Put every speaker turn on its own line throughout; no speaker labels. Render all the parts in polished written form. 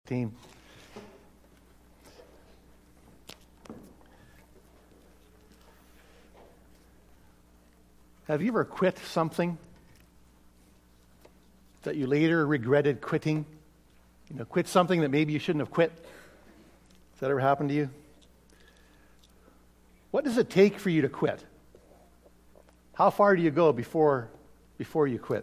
team. Have you ever quit something that you later regretted quitting? Quit something that maybe you shouldn't have quit? Has that ever happened to you? What does it take for you to quit? How far do you go before you quit?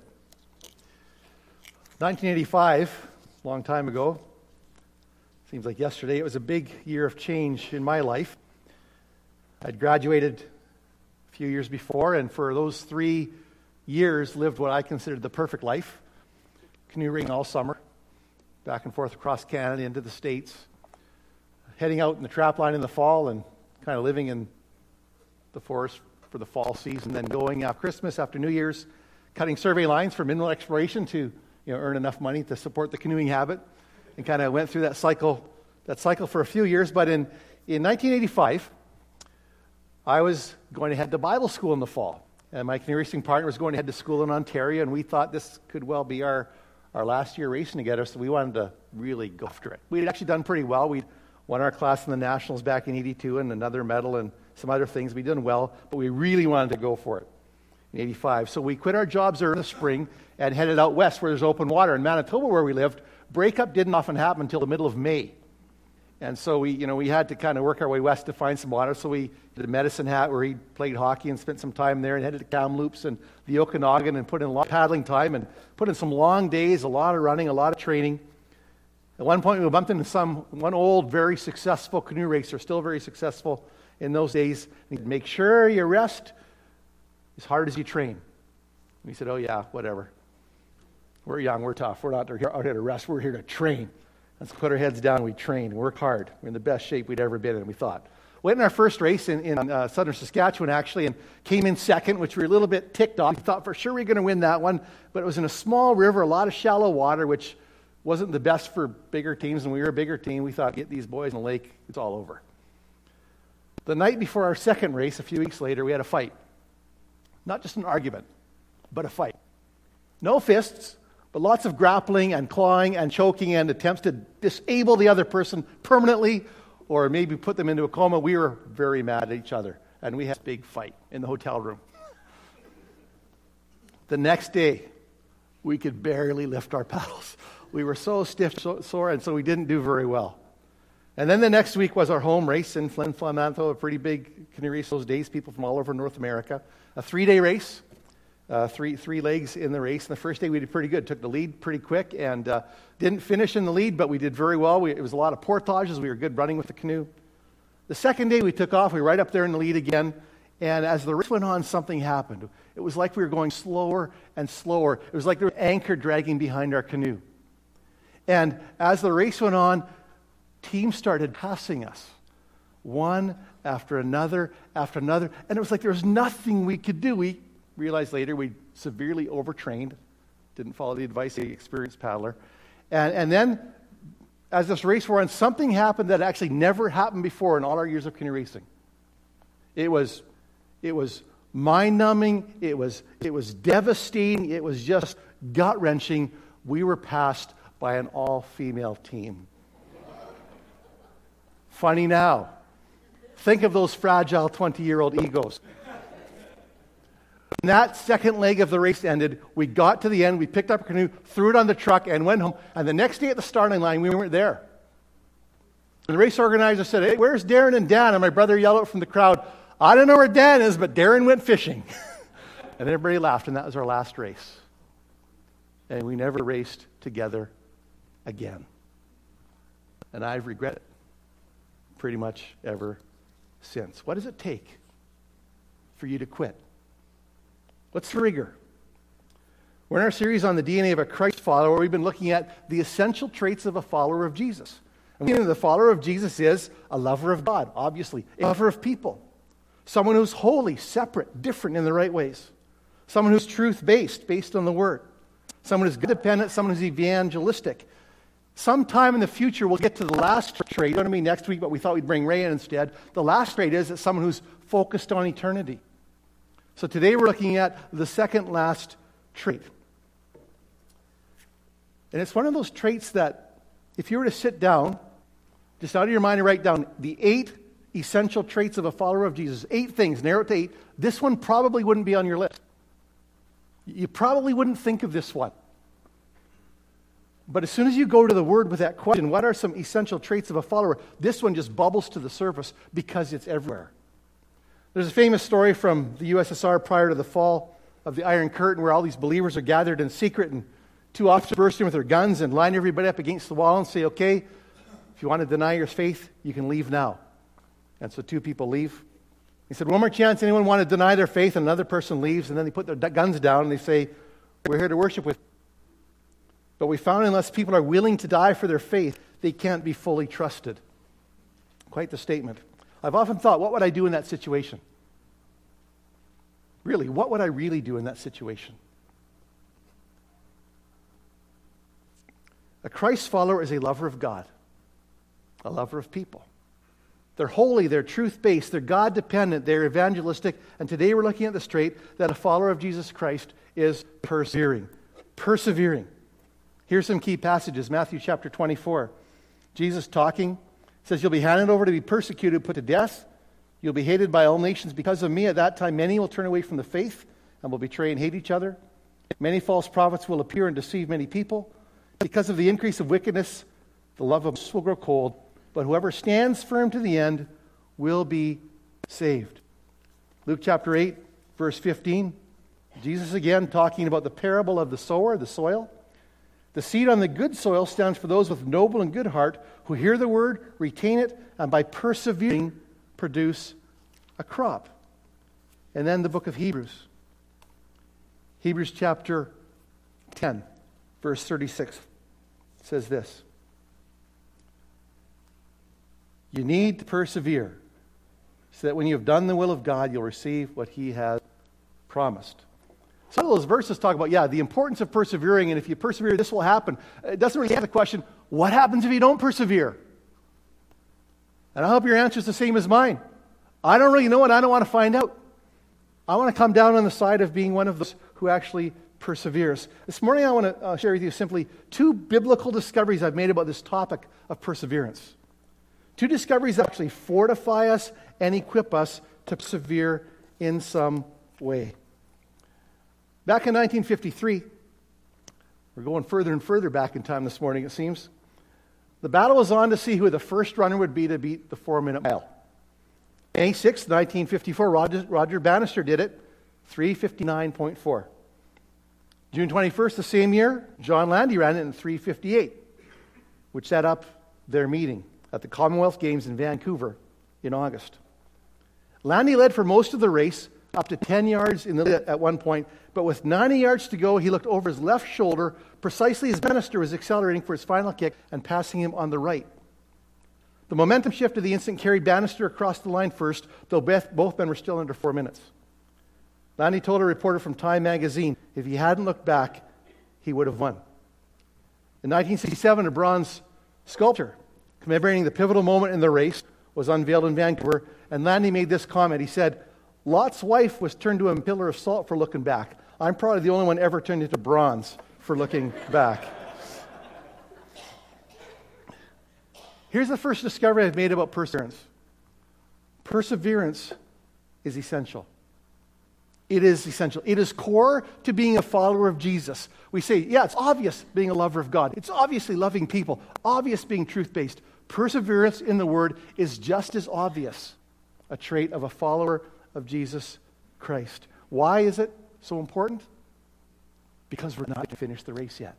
1985, a long time ago, seems like yesterday, it was a big year of change in my life. I'd graduated a few years before, and for those 3 years lived what I considered the perfect life. Canoeing all summer, back and forth across Canada into the States, heading out in the trap line in the fall and kind of living in the forest for the fall season, then going after Christmas, after New Year's, cutting survey lines for mineral exploration to earn enough money to support the canoeing habit, and kind of went through that cycle for a few years. But in 1985, I was going to head to Bible school in the fall, and my canoe racing partner was going to head to school in Ontario, and we thought this could well be our last year racing together, so we wanted to really go after it. We had actually done pretty well. We'd won our class in the Nationals back in 82 and another medal and some other things. We'd done well, but we really wanted to go for it in 85. So we quit our jobs early in the spring and headed out west where there's open water. In Manitoba, where we lived, breakup didn't often happen until the middle of May. And so we had to kind of work our way west to find some water. So we did a Medicine Hat where he played hockey and spent some time there, and headed to Kamloops and the Okanagan and put in a lot of paddling time and put in some long days, a lot of running, a lot of training. At one point we bumped into one old, very successful canoe racer, still very successful in those days. And he'd make sure you rest as hard as you train. And we said, oh yeah, whatever. We're young, we're tough, we're not out here to rest, we're here to train. Let's put our heads down, we train, work hard. We're in the best shape we'd ever been in, we thought. Went in our first race in southern Saskatchewan, actually, and came in second, which we were a little bit ticked off. We thought for sure we were going to win that one, but it was in a small river, a lot of shallow water, which wasn't the best for bigger teams, and we were a bigger team. We thought, get these boys in the lake, it's all over. The night before our second race, a few weeks later, we had a fight. Not just an argument, but a fight. No fists, but lots of grappling and clawing and choking and attempts to disable the other person permanently or maybe put them into a coma. We were very mad at each other, and we had a big fight in the hotel room. The next day, we could barely lift our paddles. We were so stiff, so sore, and so we didn't do very well. And then the next week was our home race in Flin Flon, Manitoba, a pretty big canoe race those days, people from all over North America. A 3-day race. Three legs in the race. And the first day we did pretty good. Took the lead pretty quick and didn't finish in the lead, but we did very well. It was a lot of portages. We were good running with the canoe. The second day we took off. We were right up there in the lead again. And as the race went on, something happened. It was like we were going slower and slower. It was like there was an anchor dragging behind our canoe. And as the race went on, teams started passing us. One after another after another. And it was like there was nothing we could do. We realized later we severely overtrained, didn't follow the advice of the experienced paddler. And then, as this race wore on, something happened that actually never happened before in all our years of canoe racing. It was mind-numbing, it was devastating, it was just gut-wrenching. We were passed by an all-female team. Funny now. Think of those fragile 20-year-old egos. When that second leg of the race ended, we got to the end, we picked up a canoe, threw it on the truck, and went home. And the next day at the starting line, we weren't there. And the race organizer said, hey, where's Darren and Dan? And my brother yelled out from the crowd, I don't know where Dan is, but Darren went fishing. And everybody laughed, and that was our last race. And we never raced together again. And I've regretted it pretty much ever since. What does it take for you to quit? What's the trigger? We're in our series on the DNA of a Christ follower, where we've been looking at the essential traits of a follower of Jesus. And the follower of Jesus is a lover of God, obviously, a lover of people, someone who's holy, separate, different in the right ways, someone who's truth-based, based on the Word, someone who's dependent, someone who's evangelistic. Sometime in the future, we'll get to the last trait. It's going to be next week, but we thought we'd bring Ray in instead. The last trait is that someone who's focused on eternity. So today we're looking at the second last trait. And it's one of those traits that if you were to sit down, just out of your mind and write down the 8 essential traits of a follower of Jesus, 8 things, narrow it to 8, this one probably wouldn't be on your list. You probably wouldn't think of this one. But as soon as you go to the Word with that question, what are some essential traits of a follower? This one just bubbles to the surface because it's everywhere. There's a famous story from the USSR prior to the fall of the Iron Curtain where all these believers are gathered in secret and 2 officers burst in with their guns and line everybody up against the wall and say, okay, if you want to deny your faith, you can leave now. And so 2 people leave. He said, one more chance, anyone want to deny their faith? And another person leaves, and then they put their guns down and they say, we're here to worship with you. But we found unless people are willing to die for their faith, they can't be fully trusted. Quite the statement. I've often thought, what would I do in that situation? Really, what would I really do in that situation? A Christ follower is a lover of God, a lover of people. They're holy, they're truth-based, they're God-dependent, they're evangelistic, and today we're looking at the trait that a follower of Jesus Christ is persevering. Persevering. Here's some key passages. Matthew chapter 24. Jesus talking says, you'll be handed over to be persecuted, put to death. You'll be hated by all nations because of me. At that time, many will turn away from the faith and will betray and hate each other. Many false prophets will appear and deceive many people. Because of the increase of wickedness, the love of us will grow cold. But whoever stands firm to the end will be saved. Luke chapter 8, verse 15. Jesus again talking about the parable of the sower, the soil. The seed on the good soil stands for those with noble and good heart who hear the word, retain it, and by persevering produce a crop. And then the book of Hebrews. Hebrews chapter 10, verse 36 says this. You need to persevere so that when you have done the will of God, you'll receive what He has promised. Some of those verses talk about, the importance of persevering, and if you persevere, this will happen. It doesn't really have the question, what happens if you don't persevere? And I hope your answer is the same as mine. I don't really know, and I don't want to find out. I want to come down on the side of being one of those who actually perseveres. This morning I want to share with you simply 2 biblical discoveries I've made about this topic of perseverance. 2 discoveries that actually fortify us and equip us to persevere in some way. Back in 1953, we're going further and further back in time this morning, it seems. The battle was on to see who the first runner would be to beat the 4-minute mile. May 6th, 1954, Roger Bannister did it, 3:59.4. June 21st, the same year, John Landy ran it in 3:58, which set up their meeting at the Commonwealth Games in Vancouver in August. Landy led for most of the race, up to 10 yards in the lead at one point, but with 90 yards to go, he looked over his left shoulder precisely as Bannister was accelerating for his final kick and passing him on the right. The momentum shift of the instant carried Bannister across the line first, though both men were still under 4 minutes. Landy told a reporter from Time magazine, if he hadn't looked back, he would have won. In 1967, a bronze sculpture commemorating the pivotal moment in the race was unveiled in Vancouver, and Landy made this comment. He said, Lot's wife was turned to a pillar of salt for looking back. I'm probably the only one ever turned into bronze for looking back. Here's the first discovery I've made about perseverance. Perseverance is essential. It is essential. It is core to being a follower of Jesus. We say, it's obvious being a lover of God. It's obviously loving people. Obvious being truth-based. Perseverance in the Word is just as obvious a trait of a follower of Jesus Christ. Why is it so important? Because we're not finished the race yet.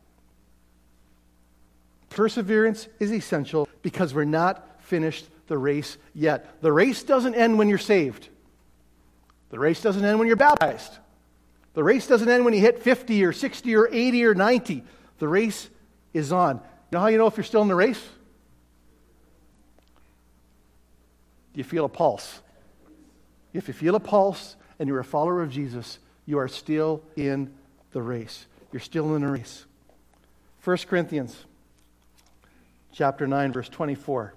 Perseverance is essential because we're not finished the race yet. The race doesn't end when you're saved. The race doesn't end when you're baptized. The race doesn't end when you hit 50 or 60 or 80 or 90. The race is on. You know how you know if you're still in the race? Do you feel a pulse? If you feel a pulse and you're a follower of Jesus, you are still in the race. You're still in the race. 1 Corinthians chapter 9, verse 24.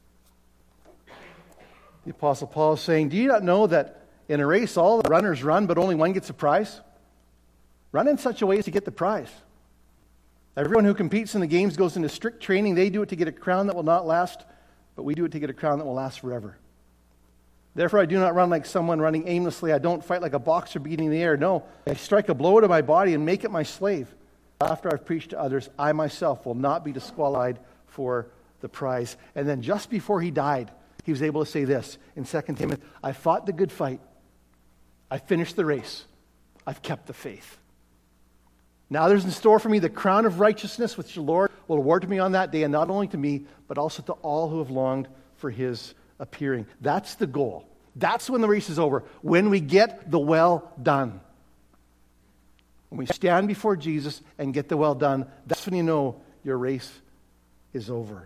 The Apostle Paul is saying, do you not know that in a race all the runners run, but only one gets a prize? Run in such a way as to get the prize. Everyone who competes in the games goes into strict training. They do it to get a crown that will not last, but we do it to get a crown that will last forever. Therefore, I do not run like someone running aimlessly. I don't fight like a boxer beating the air. No, I strike a blow to my body and make it my slave. After I've preached to others, I myself will not be disqualified for the prize. And then just before he died, he was able to say this in 2 Timothy, I fought the good fight. I finished the race. I've kept the faith. Now there's in store for me the crown of righteousness, which the Lord will award to me on that day, and not only to me, but also to all who have longed for his appearing. That's the goal. That's when the race is over. When we get the well done. When we stand before Jesus and get the well done, that's when you know your race is over.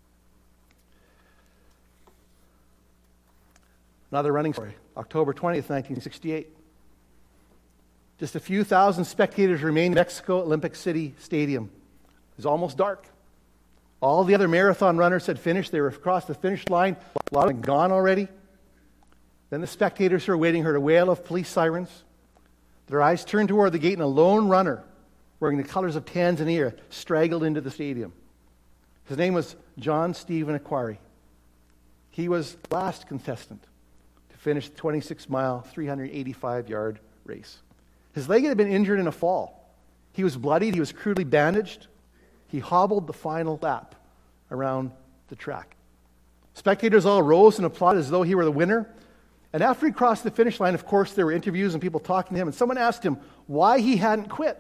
Another running story. October 20th, 1968. Just a few thousand spectators remained in Mexico Olympic City Stadium. It was almost dark. All the other marathon runners had finished. They were across the finish line. A lot of them gone already. Then the spectators who were waiting heard a wail of police sirens. Their eyes turned toward the gate, and a lone runner wearing the colors of Tanzania straggled into the stadium. His name was John Stephen Akhwari. He was the last contestant to finish the 26-mile, 385-yard race. His leg had been injured in a fall. He was bloodied. He was crudely bandaged. He hobbled the final lap around the track. Spectators all rose and applauded as though he were the winner. And after he crossed the finish line, of course, there were interviews and people talking to him. And someone asked him why he hadn't quit.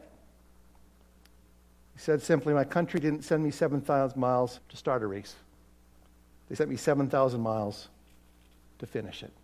He said simply, my country didn't send me 7,000 miles to start a race. They sent me 7,000 miles to finish it.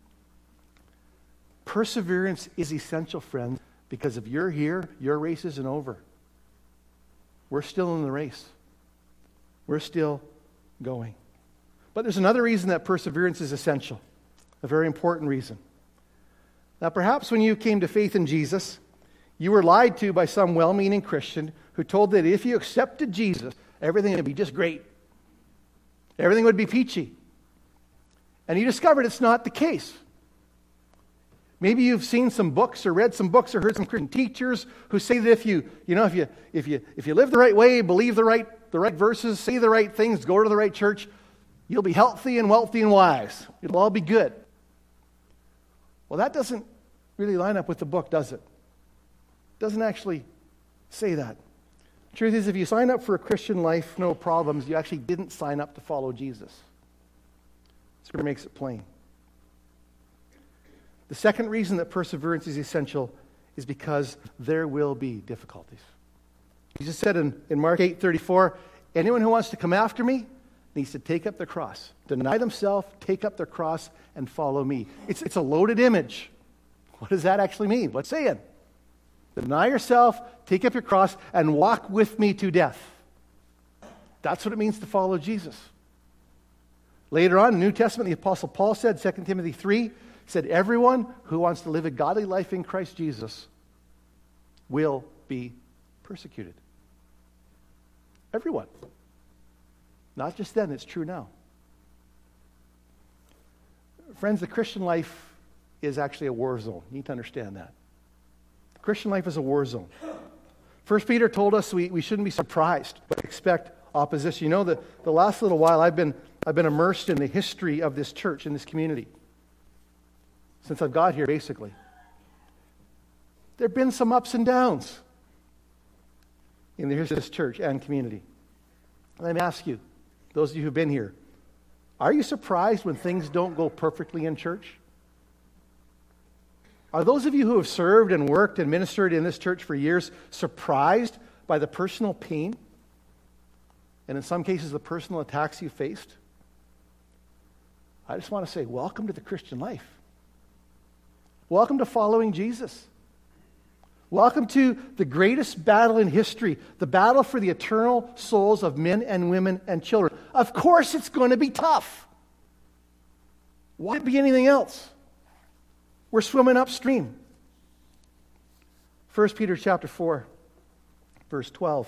Perseverance is essential, friends, because if you're here, your race isn't over. We're still in the race. We're still going. But there's another reason that perseverance is essential, a very important reason. Now, perhaps when you came to faith in Jesus, you were lied to by some well-meaning Christian who told that if you accepted Jesus, everything would be just great. Everything would be peachy. And you discovered it's not the case. Maybe you've seen some books or read some books or heard some Christian teachers who say that if you live the right way, believe the right verses, say the right things, go to the right church, you'll be healthy and wealthy and wise. It'll all be good. Well, that doesn't really line up with the book, does it? It doesn't actually say that. The truth is, if you sign up for a Christian life, no problems, you actually didn't sign up to follow Jesus. Scripture makes it plain. The second reason that perseverance is essential is because there will be difficulties. Jesus said in Mark 8:34, anyone who wants to come after me needs to take up their cross, deny themselves, take up their cross, and follow me. It's a loaded image. What does that actually mean? What's it saying? Deny yourself, take up your cross, and walk with me to death. That's what it means to follow Jesus. Later on in the New Testament, the Apostle Paul said, 2 Timothy 3, said, everyone who wants to live a godly life in Christ Jesus will be persecuted. Everyone. Not just then, it's true now. Friends, the Christian life is actually a war zone. You need to understand that. The Christian life is a war zone. 1 Peter told us we shouldn't be surprised, but expect opposition. You know, the last little while I've been immersed in the history of this church, in this community. Since I've got here, basically. There have been some ups and downs in the history of this church and community. Let me ask you, those of you who've been here, are you surprised when things don't go perfectly in church? Are those of you who have served and worked and ministered in this church for years surprised by the personal pain and in some cases the personal attacks you faced? I just want to say, welcome to the Christian life. Welcome to following Jesus. Welcome to the greatest battle in history, the battle for the eternal souls of men and women and children. Of course it's going to be tough. Why be anything else? We're swimming upstream. 1 Peter chapter 4, verse 12.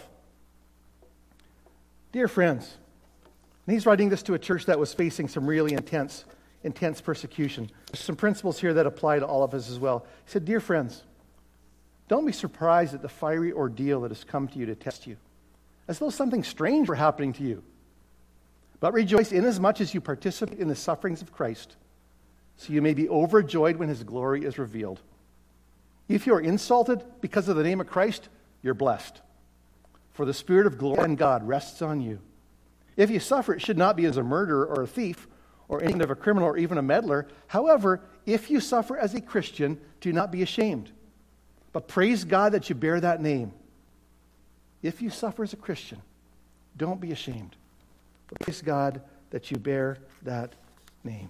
Dear friends, and he's writing this to a church that was facing some really intense persecution. There's some principles here that apply to all of us as well. He said, dear friends, don't be surprised at the fiery ordeal that has come to you to test you, as though something strange were happening to you. But rejoice inasmuch as you participate in the sufferings of Christ, so you may be overjoyed when his glory is revealed. If you are insulted because of the name of Christ, you're blessed, for the Spirit of glory and God rests on you. If you suffer, it should not be as a murderer or a thief or any kind of a criminal or even a meddler. However, if you suffer as a Christian, do not be ashamed, but praise God that you bear that name. If you suffer as a Christian, don't be ashamed, but praise God that you bear that name.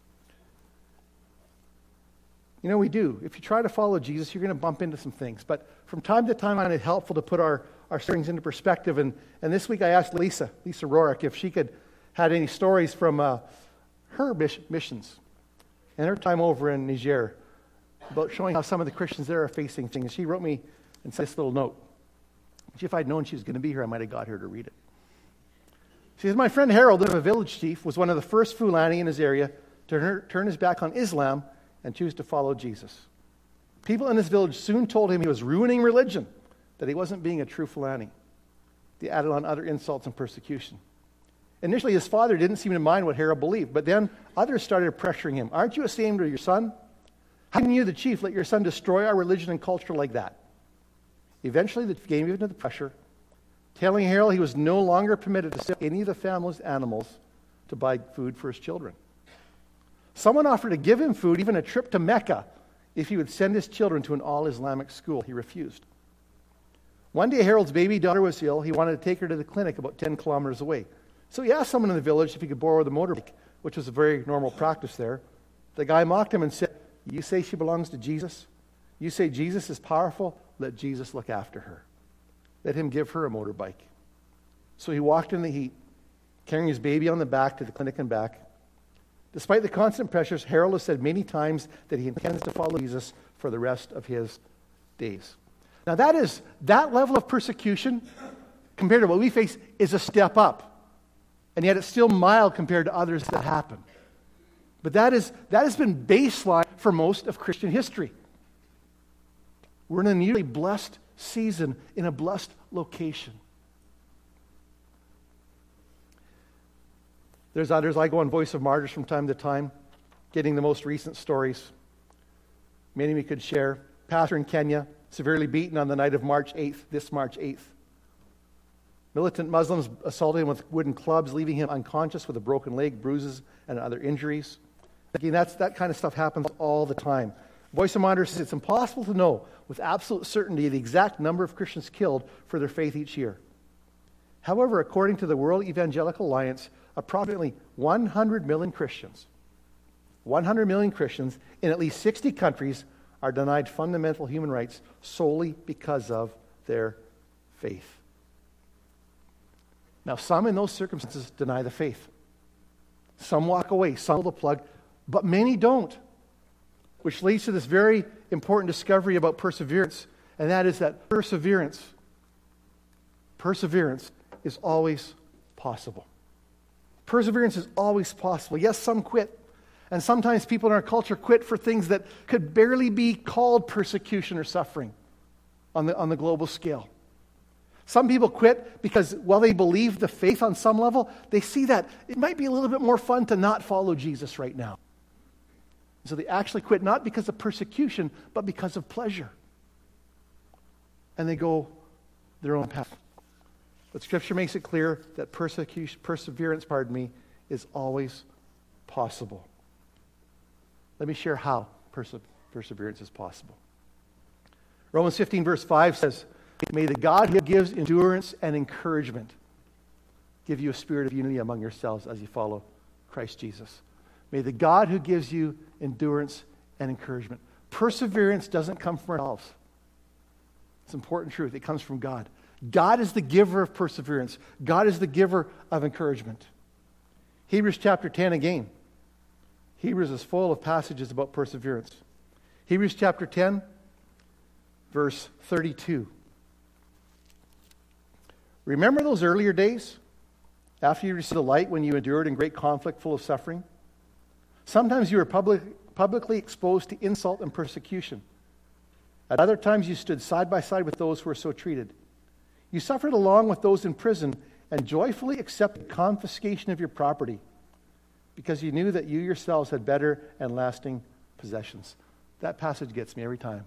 You know, we do. If you try to follow Jesus, you're going to bump into some things. But from time to time, I find it helpful to put our strings into perspective. And this week I asked Lisa Rorick, if she had any stories from her missions and her time over in Niger about showing how some of the Christians there are facing things. She wrote me and sent this little note. If I'd known she was going to be here, I might have got her to read it. She says, my friend Harold, a village chief, was one of the first Fulani in his area to turn his back on Islam and choose to follow Jesus. People in this village soon told him he was ruining religion, that he wasn't being a true Fulani. They added on other insults and persecution. Initially, his father didn't seem to mind what Harold believed, but then others started pressuring him. Aren't you ashamed of your son? How can you, the chief, let your son destroy our religion and culture like that? Eventually, they gave in to the pressure, telling Harold he was no longer permitted to sell any of the family's animals to buy food for his children. Someone offered to give him food, even a trip to Mecca, if he would send his children to an all-Islamic school. He refused. One day, Harold's baby daughter was ill. He wanted to take her to the clinic about 10 kilometers away. So he asked someone in the village if he could borrow the motorbike, which was a very normal practice there. The guy mocked him and said, you say she belongs to Jesus? You say Jesus is powerful? Let Jesus look after her. Let him give her a motorbike. So he walked in the heat, carrying his baby on the back to the clinic and back. Despite the constant pressures, Harold has said many times that he intends to follow Jesus for the rest of his days. Now that level of persecution, compared to what we face, is a step up. And yet it's still mild compared to others that happen. But that has been baseline for most of Christian history. We're in a unusually blessed season in a blessed location. There's others. I go on Voice of Martyrs from time to time, getting the most recent stories. Many we could share. Pastor in Kenya, severely beaten on the night of March 8th, this March 8th. Militant Muslims assaulted him with wooden clubs, leaving him unconscious with a broken leg, bruises, and other injuries. Again, that kind of stuff happens all the time. Voice of Martyrs says it's impossible to know with absolute certainty the exact number of Christians killed for their faith each year. However, according to the World Evangelical Alliance, approximately 100 million Christians in at least 60 countries are denied fundamental human rights solely because of their faith. Now, some in those circumstances deny the faith. Some walk away, some pull the plug, but many don't. Which leads to this very important discovery about perseverance, and that is that perseverance is always possible. Perseverance is always possible. Yes, some quit. And sometimes people in our culture quit for things that could barely be called persecution or suffering on the global scale. Some people quit because while they believe the faith on some level, they see that it might be a little bit more fun to not follow Jesus right now. So they actually quit not because of persecution, but because of pleasure. And they go their own path. But Scripture makes it clear that perseverance, is always possible. Let me share how perseverance is possible. Romans 15 verse 5 says, may the God who gives endurance and encouragement give you a spirit of unity among yourselves as you follow Christ Jesus. May the God who gives you endurance and encouragement. Perseverance doesn't come from ourselves. It's an important truth. It comes from God. God is the giver of perseverance. God is the giver of encouragement. Hebrews chapter 10 again. Hebrews is full of passages about perseverance. Hebrews chapter 10, verse 32. Remember those earlier days after you received the light when you endured in great conflict full of suffering? Sometimes you were publicly exposed to insult and persecution. At other times you stood side by side with those who were so treated. You suffered along with those in prison and joyfully accepted confiscation of your property because you knew that you yourselves had better and lasting possessions. That passage gets me every time.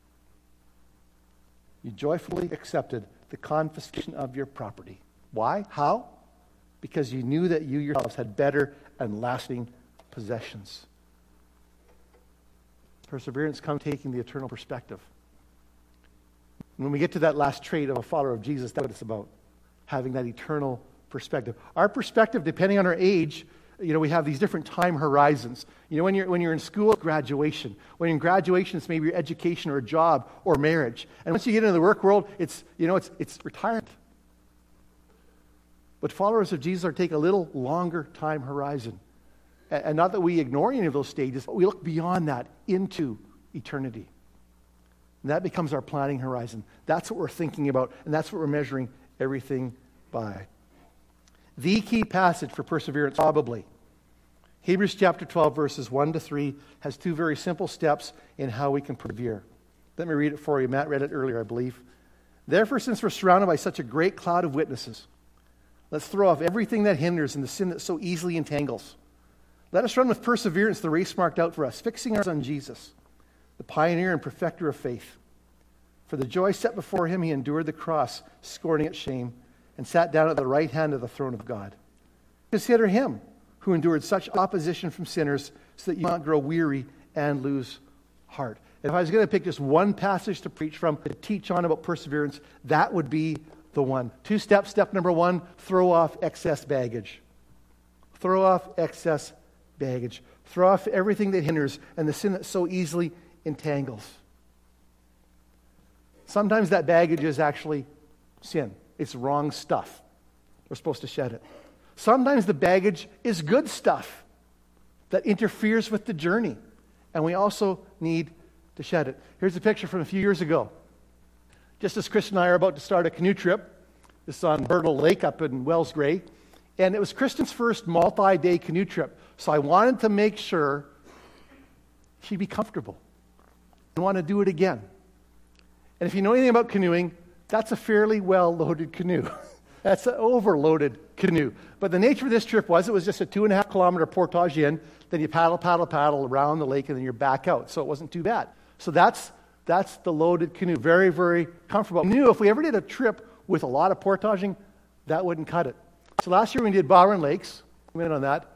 You joyfully accepted the confiscation of your property. Why? How? Because you knew that you yourselves had better and lasting possessions. Perseverance comes taking the eternal perspective. When we get to that last trait of a follower of Jesus, that's what it's about. Having that eternal perspective. Our perspective, depending on our age, we have these different time horizons. When you're in school, it's graduation. When you're in graduation, it's maybe your education or a job or marriage. And once you get into the work world, it's retirement. But followers of Jesus are take a little longer time horizon. And not that we ignore any of those stages, but we look beyond that into eternity. And that becomes our planning horizon. That's what we're thinking about, and that's what we're measuring everything by. The key passage for perseverance, probably, Hebrews chapter 12, verses 1 to 3, has two very simple steps in how we can persevere. Let me read it for you. Matt read it earlier, I believe. Therefore, since we're surrounded by such a great cloud of witnesses, let's throw off everything that hinders and the sin that so easily entangles. Let us run with perseverance the race marked out for us, fixing our eyes on Jesus, the pioneer and perfecter of faith. For the joy set before him, he endured the cross, scorning its shame, and sat down at the right hand of the throne of God. Consider him who endured such opposition from sinners so that you not grow weary and lose heart. And if I was going to pick just one passage to preach from, to teach on about perseverance, that would be the one. 2 steps. Step number 1, throw off excess baggage. Throw off excess baggage. Throw off everything that hinders and the sin that so easily entangles. Sometimes that baggage is actually sin. It's wrong stuff. We're supposed to shed it. Sometimes the baggage is good stuff that interferes with the journey, and we also need to shed it. Here's a picture from a few years ago. Just as Chris and I are about to start a canoe trip, this is on Burnell Lake up in Wells Gray, and it was Kristen's first multi-day canoe trip, so I wanted to make sure she'd be comfortable. I want to do it again. And if you know anything about canoeing, that's a fairly well-loaded canoe. That's an overloaded canoe. But the nature of this trip was, it was just a 2.5-kilometer portage in, then you paddle around the lake, and then you're back out. So it wasn't too bad. So that's the loaded canoe. Very, very comfortable. I knew if we ever did a trip with a lot of portaging, that wouldn't cut it. So last year when we did Bowron Lakes, we went on that.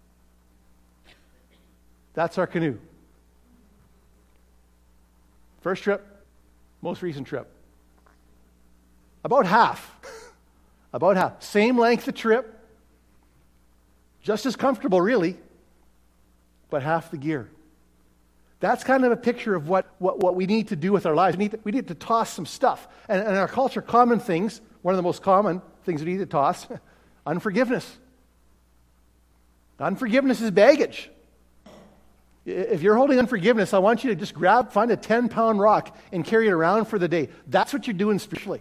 That's our canoe. First trip, most recent trip. About half. About half. Same length of trip. Just as comfortable, really, but half the gear. That's kind of a picture of what we need to do with our lives. We need to toss some stuff. And in our culture, common things, one of the most common things we need to toss, unforgiveness. Unforgiveness is baggage. If you're holding unforgiveness, I want you to just find a 10-pound rock and carry it around for the day. That's what you're doing spiritually.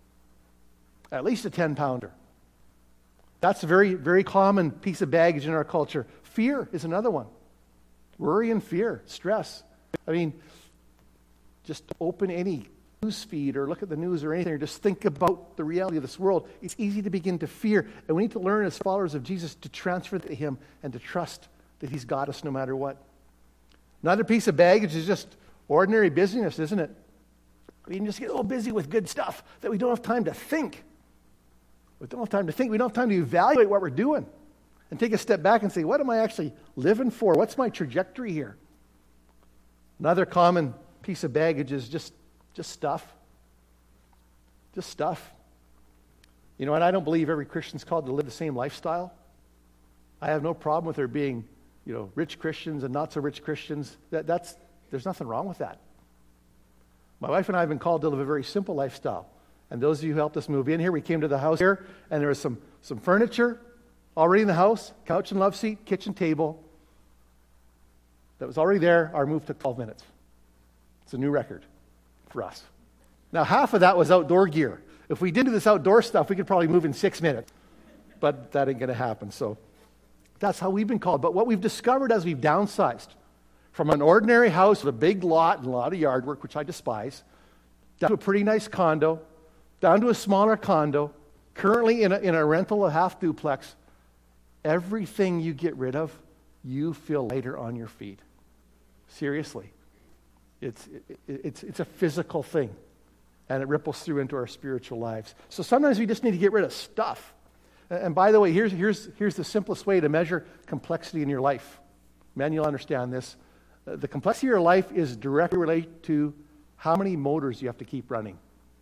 At least a 10-pounder. That's a very, very common piece of baggage in our culture. Fear is another one. Worry and fear, stress. I mean, just open any news feed or look at the news or anything, or just think about the reality of this world. It's easy to begin to fear, and we need to learn as followers of Jesus to transfer to him and to trust that he's got us no matter what. Another piece of baggage is just ordinary busyness, isn't it? We can just get a little busy with good stuff that we don't have time to think. We don't have time to think. We don't have time to evaluate what we're doing and take a step back and say, what am I actually living for? What's my trajectory here? Another common piece of baggage is just stuff. Just stuff. You know, and I don't believe every Christian's called to live the same lifestyle. I have no problem with there being, rich Christians and not so rich Christians. There's nothing wrong with that. My wife and I have been called to live a very simple lifestyle. And those of you who helped us move in here, we came to the house here, and there was some furniture already in the house, couch and love seat, kitchen table, that was already there. Our move took 12 minutes. It's a new record for us. Now, half of that was outdoor gear. If we did do this outdoor stuff, we could probably move in 6 minutes. But that ain't going to happen. So that's how we've been called. But what we've discovered as we've downsized from an ordinary house with a big lot and a lot of yard work, which I despise, down to a pretty nice condo, down to a smaller condo, currently in a rental, a half duplex, everything you get rid of, you feel lighter on your feet. Seriously. It's a physical thing, and it ripples through into our spiritual lives. So sometimes we just need to get rid of stuff. And by the way, here's the simplest way to measure complexity in your life. Men, you'll understand this. The complexity of your life is directly related to how many motors you have to keep running.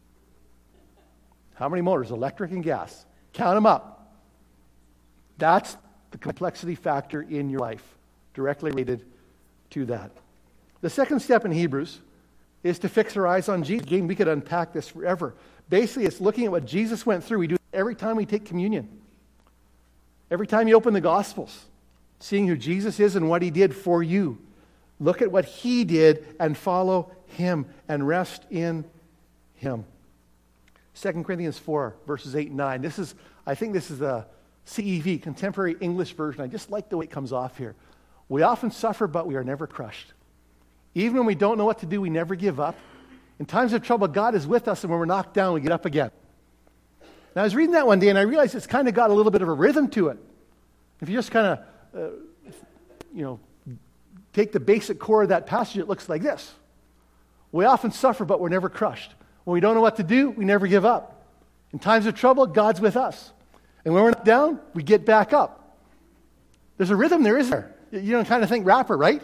How many motors, electric and gas? Count them up. That's the complexity factor in your life, directly related to that. The second step in Hebrews is to fix our eyes on Jesus. Again, we could unpack this forever. Basically, it's looking at what Jesus went through. We do it every time we take communion. Every time you open the Gospels, seeing who Jesus is and what he did for you. Look at what he did and follow him and rest in him. 2 Corinthians 4, verses 8 and 9. I think this is the CEV, Contemporary English Version. I just like the way it comes off here. We often suffer, but we are never crushed. Even when we don't know what to do, we never give up. In times of trouble, God is with us, and when we're knocked down, we get up again. Now, I was reading that one day, and I realized it's kind of got a little bit of a rhythm to it. If you just kind of, take the basic core of that passage, it looks like this. We often suffer, but we're never crushed. When we don't know what to do, we never give up. In times of trouble, God's with us. And when we're knocked down, we get back up. There's a rhythm there, isn't there? You don't kind of think rapper, right?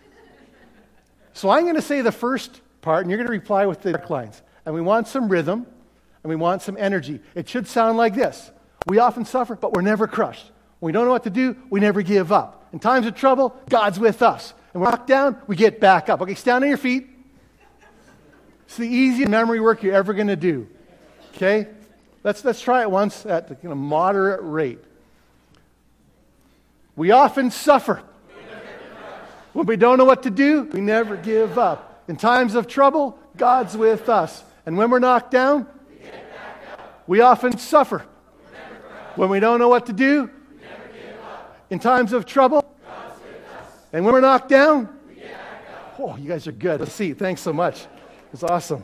So I'm going to say the first part, and you're going to reply with the dark lines. And we want some rhythm, and we want some energy. It should sound like this. We often suffer, but we're never crushed. When we don't know what to do, we never give up. In times of trouble, God's with us. And when we're knocked down, we get back up. Okay, stand on your feet. It's the easiest memory work you're ever going to do. Okay? Let's try it once at a moderate rate. We often suffer. When we don't know what to do, we never give up. In times of trouble, God's with us. And when we're knocked down, we often suffer. When we don't know what to do, in times of trouble, and when we're knocked down, oh, you guys are good. Let's see. Thanks so much. It's awesome.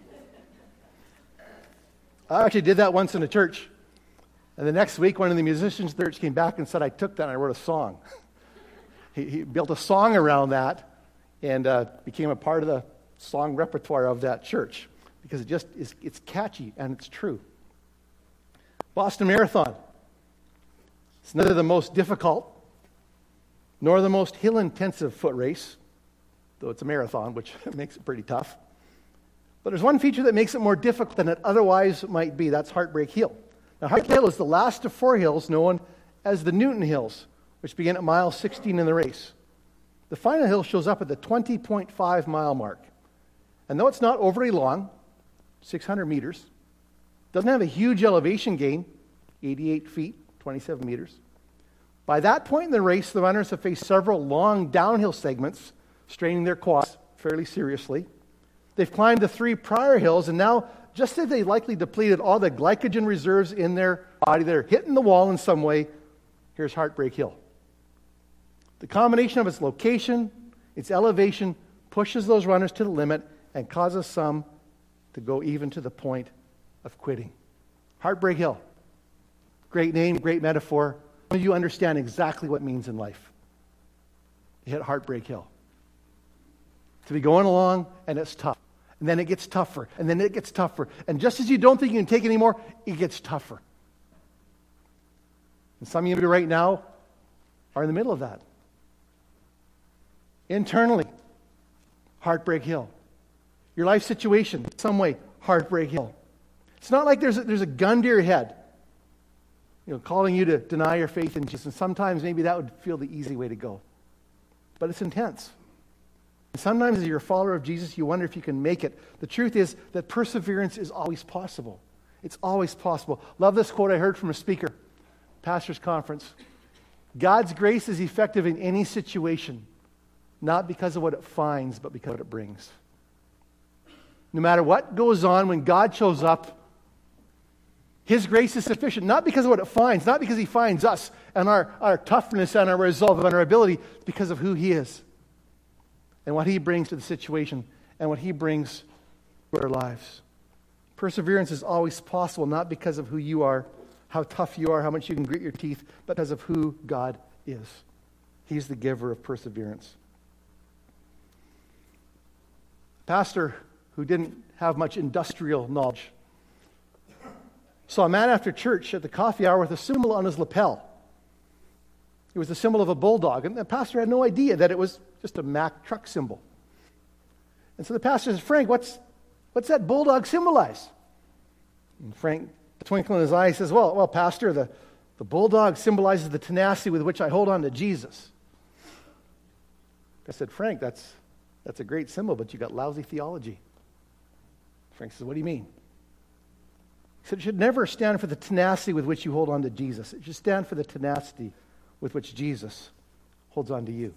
I actually did that once in a church. And the next week, one of the musicians in the church came back and said, I took that and I wrote a song. He built a song around that and became a part of the song repertoire of that church because it's catchy and it's true. Boston Marathon. It's neither the most difficult nor the most hill-intensive foot race, though it's a marathon, which makes it pretty tough. But there's one feature that makes it more difficult than it otherwise might be. That's Heartbreak Hill. Now, Heartbreak Hill is the last of 4 hills known as the Newton Hills, which begin at mile 16 in the race. The final hill shows up at the 20.5 mile mark. And though it's not overly long, 600 meters, doesn't have a huge elevation gain, 88 feet, 27 meters. By that point in the race, the runners have faced several long downhill segments, straining their quads fairly seriously. They've climbed the 3 prior hills, and now, just as they likely depleted all the glycogen reserves in their body, they're hitting the wall in some way. Here's Heartbreak Hill. The combination of its location, its elevation, pushes those runners to the limit and causes some to go even to the point of quitting. Heartbreak Hill. Great name, great metaphor. You understand exactly what it means in life. You hit Heartbreak Hill. To be going along, and it's tough. And then it gets tougher, and then it gets tougher. And just as you don't think you can take it anymore, it gets tougher. And some of you right now are in the middle of that. Internally, Heartbreak Hill. Your life situation, in some way, Heartbreak Hill. It's not like there's a gun to your head, calling you to deny your faith in Jesus. And sometimes maybe that would feel the easy way to go. But it's intense. And sometimes as you're a follower of Jesus, you wonder if you can make it. The truth is that perseverance is always possible. It's always possible. Love this quote I heard from a speaker, pastor's conference. God's grace is effective in any situation, not because of what it finds, but because of what it brings. No matter what goes on, when God shows up, His grace is sufficient, not because of what it finds, not because He finds us and our toughness and our resolve and our ability, because of who He is and what He brings to the situation and what He brings to our lives. Perseverance is always possible, not because of who you are, how tough you are, how much you can grit your teeth, but because of who God is. He's the giver of perseverance. A pastor who didn't have much industrial knowledge saw a man after church at the coffee hour with a symbol on his lapel. It was the symbol of a bulldog, and the pastor had no idea that it was just a Mack truck symbol. And so the pastor says, "Frank, what's that bulldog symbolize?" And Frank, a twinkle in his eye, says, well, Pastor, the bulldog symbolizes the tenacity with which I hold on to Jesus. I said, "Frank, that's a great symbol, but you got lousy theology." Frank says, "What do you mean?" He said, "It should never stand for the tenacity with which you hold on to Jesus. It should stand for the tenacity with which Jesus holds on to you."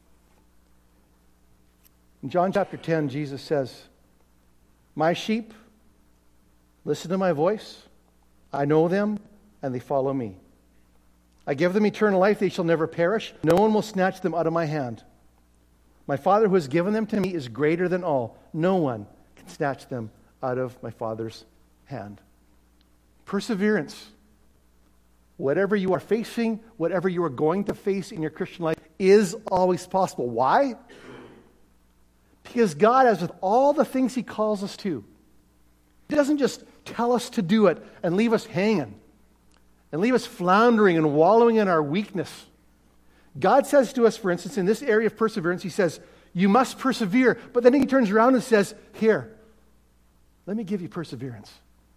In John chapter 10, Jesus says, "My sheep listen to my voice. I know them, and they follow me. I give them eternal life. They shall never perish. No one will snatch them out of my hand. My Father who has given them to me is greater than all. No one can snatch them out of my Father's hand." Perseverance. Whatever you are facing, whatever you are going to face in your Christian life is always possible. Why? Because God, as with all the things He calls us to, He doesn't just tell us to do it and leave us hanging and leave us floundering and wallowing in our weakness. God says to us, for instance, in this area of perseverance, He says, "You must persevere." But then He turns around and says, "Here, let me give you perseverance."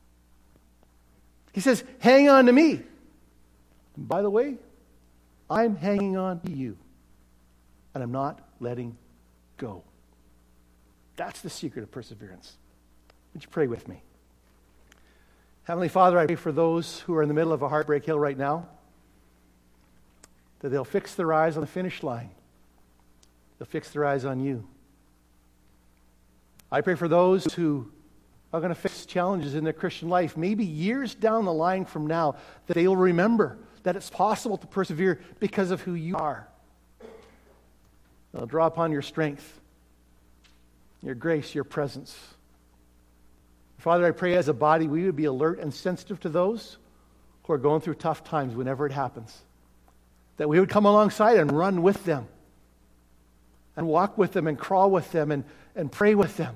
He says, "Hang on to me. And by the way, I'm hanging on to you. And I'm not letting go." That's the secret of perseverance. Would you pray with me? Heavenly Father, I pray for those who are in the middle of a heartbreak hill right now, that they'll fix their eyes on the finish line. They'll fix their eyes on you. I pray for those who are going to face challenges in their Christian life, maybe years down the line from now, that they'll remember that it's possible to persevere because of who you are. They'll draw upon your strength, your grace, your presence. Father, I pray as a body we would be alert and sensitive to those who are going through tough times whenever it happens. That we would come alongside and run with them and walk with them and crawl with them and pray with them.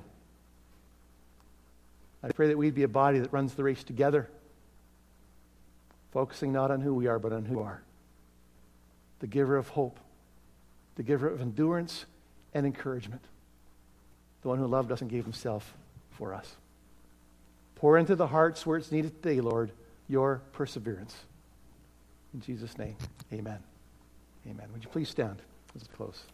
I pray that we'd be a body that runs the race together, focusing not on who we are, but on who you are. The giver of hope, the giver of endurance and encouragement, the one who loved us and gave Himself for us. Pour into the hearts where it's needed today, Lord, your perseverance. In Jesus' name, amen. Amen. Would you please stand as we close?